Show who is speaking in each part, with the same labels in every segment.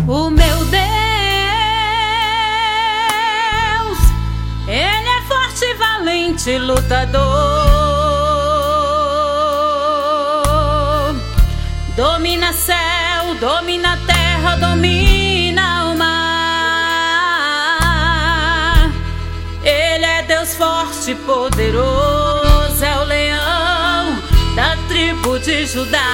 Speaker 1: O meu Deus, Ele é forte e valente lutador. Domina céu, domina terra, domina o mar. Ele é Deus forte e poderoso, é o leão da tribo de Judá.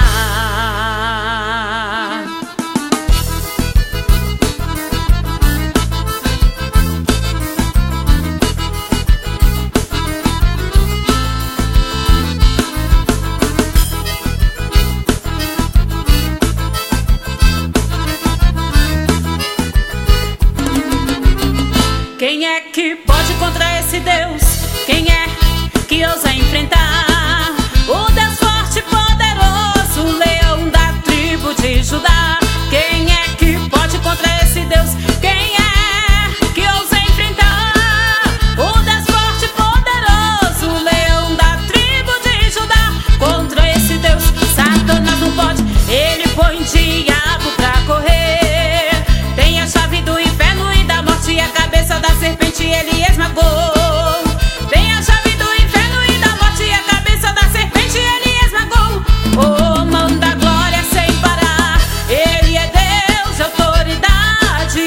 Speaker 1: Quem é que pode contra esse Deus? Quem é que ousa enfrentar o Deus forte e poderoso, o leão da tribo de Judá? Quem é que pode contra esse Deus? Quem é que ousa enfrentar o Deus forte e poderoso, o leão da tribo de Judá? Contra esse Deus, Satanás não pode, ele põe diabo pra correr. Tem a chave do inferno e da morte e a cabeça da serpente ele esmagou. Tem a chave do inferno e da morte e a cabeça da serpente ele esmagou. Oh, manda glória sem parar, ele é Deus de autoridade.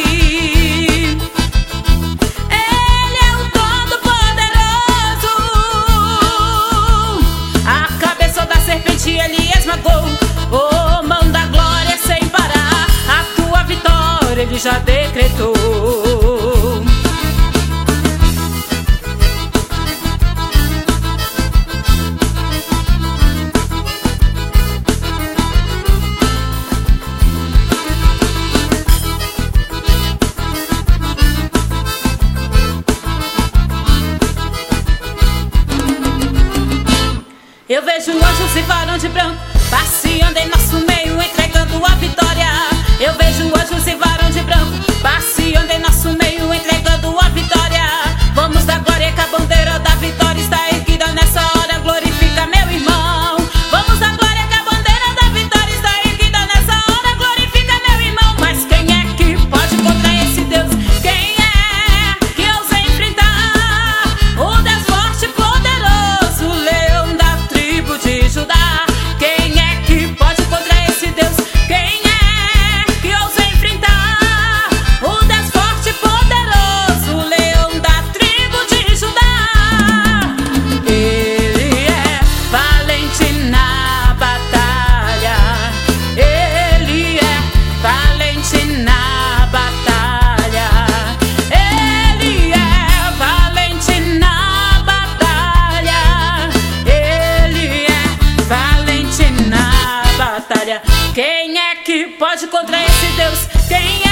Speaker 1: Ele é o Todo-Poderoso. A cabeça da serpente ele esmagou. Oh, manda glória sem parar, a tua vitória ele já decretou. Eu vejo anjos e varão de branco passeando em nosso meio, entregando a vitória. Eu vejo anjos e varão de branco passeando em nosso meio, entregando a vitória. Vamos dar glória que a bandeira da vitória está erguida nessa hora. Glorifica meu irmão. Vamos dar glória que a bandeira da vitória está erguida nessa hora. Glorifica meu irmão. Mas quem é que pode contra esse Deus? Quem é que ousa enfrentar o Deus forte e poderoso, o leão da tribo de Judá? Quem é que pode contra esse Deus? Quem é que ousa enfrentar o Deus forte e poderoso, o leão da tribo de Judá? Ele é valente na batalha. Ele é valente na batalha. Ele é valente na batalha. Ele é valente na batalha. Quem é que pode contra esse Deus? Quem é